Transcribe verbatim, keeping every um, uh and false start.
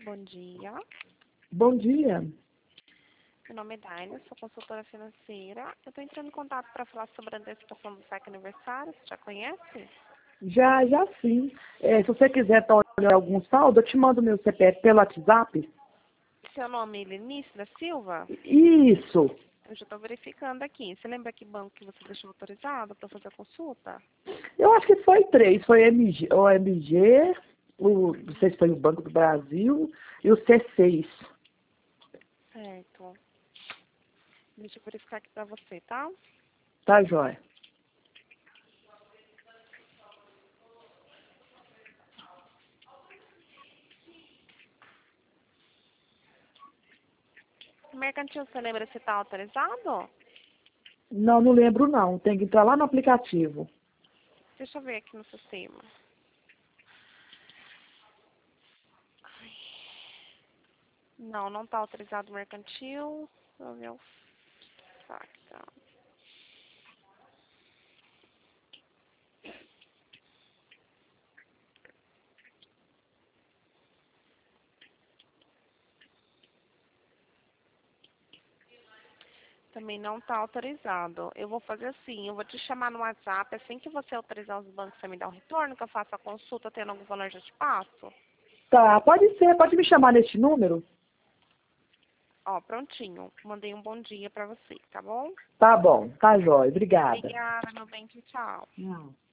Bom dia. Bom dia. Meu nome é Daina, sou consultora financeira. Eu estou entrando em contato para falar sobre a antecipação do saque aniversário. Você já conhece? Já, já sim. É, se você quiser estar olhando algum saldo, eu te mando meu C P F pelo WhatsApp. Seu nome é Helenice da Silva? Isso. Eu já estou verificando aqui. Você lembra que banco que você deixou autorizado para fazer a consulta? Eu acho que foi três. Foi M G, o M G, o, não sei se foi o Banco do Brasil e o C seis. Certo. Deixa eu verificar aqui para você, tá? Tá, jóia? Mercantil, você lembra se está autorizado? Não, não lembro não. Tem que entrar lá no aplicativo. Deixa eu ver aqui no sistema. Não, não está autorizado o mercantil. Vou ver o saque, tá? Também não está autorizado. Eu vou fazer assim, eu vou te chamar no WhatsApp, assim que você autorizar os bancos, você me dá um retorno, que eu faça a consulta, tendo algum valor, já te passo. Tá, pode ser. Pode me chamar neste número? Ó, prontinho. Mandei um bom dia pra você, tá bom? Tá bom. Tá, jóia. Obrigada. Obrigada, meu bem. Tchau. Não.